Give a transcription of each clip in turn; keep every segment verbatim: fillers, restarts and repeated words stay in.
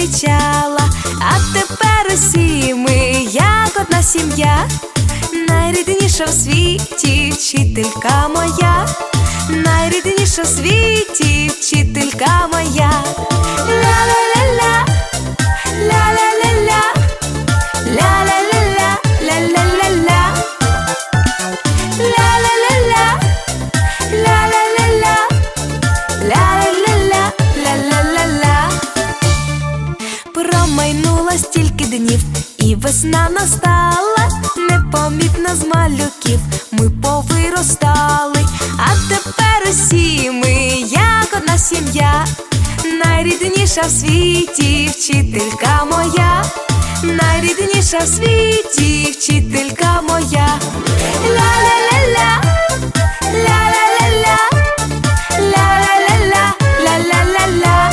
зустрічала, а тепер усі ми як одна сім'я. Найрідніша в світі вчителька моя, найрідніша в світі вчителька моя. Ля-ля-ля-ля, ля-ля-ля-ля, ля-ля-ля-ля, ля-ля-ля-ля, ля-ля-ля-ля, ля-ля-ля-ля, ля-ля-ля-ля, ля-ля-ля-ля. Промайнуло стільки днів, і весна настала. Непомітно з малюків ми повиростали, а тепер усі ми як одна сім'я. Найрідніша в світі вчителька моя, найрідніша в світі вчителька моя. Ля-ля-ля-ля, ля-ля-ля-ля, ля-ля-ля-ля, ля-ля-ля-ля,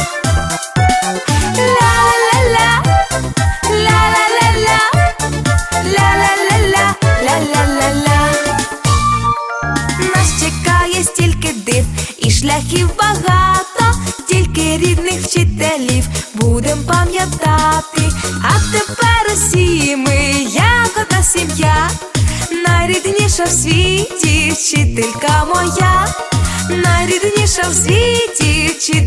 ля-ля-ля-ля, ля-ля-ля-ля, ля-ля-ля-ля, ля-ля-ля-ля. Нас чекає стільки див і шляхів багато, тільки рідних вчителів будем пам'ятати. А тепер усі ми як одна сім'я. Найрідніша в світі вчителька моя, найрідніша в світі вчителька